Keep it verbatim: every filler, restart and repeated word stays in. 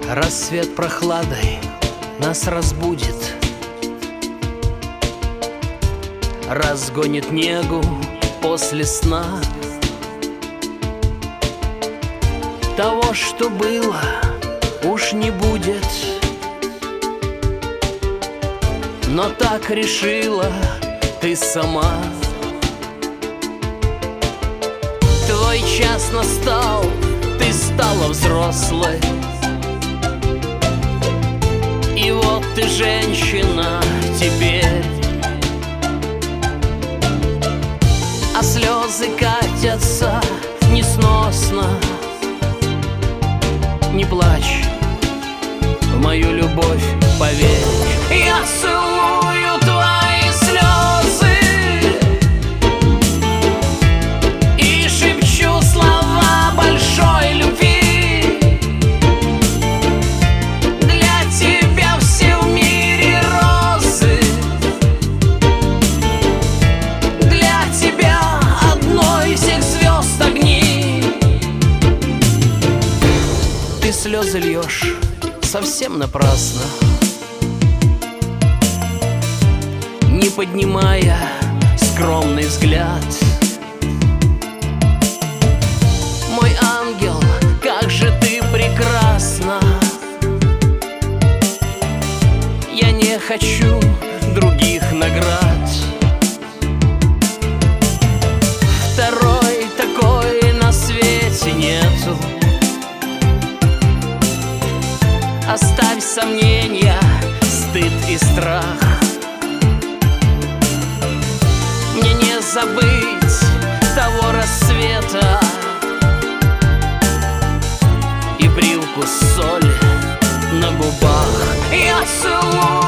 Рассвет прохладой нас разбудит, разгонит негу после сна. Того, что было, уж не будет, но так решила ты сама. Твой час настал, ты стала взрослой, и вот ты женщина теперь. А слезы катятся несносно. Не плачь, в мою любовь поверь. Я целую твои слезы и шепчу слова большой любви. Для тебя все в мире розы, для тебя одной всех звезд огни. Ты слезы льешь совсем напрасно, не поднимая скромный взгляд. Мой ангел, как же ты прекрасна! Я не хочу других наград. Второй такой на свете нету. Оставь сомнения, стыд и страх. Мне не забыть того рассвета и привкус соли на губах. Я целую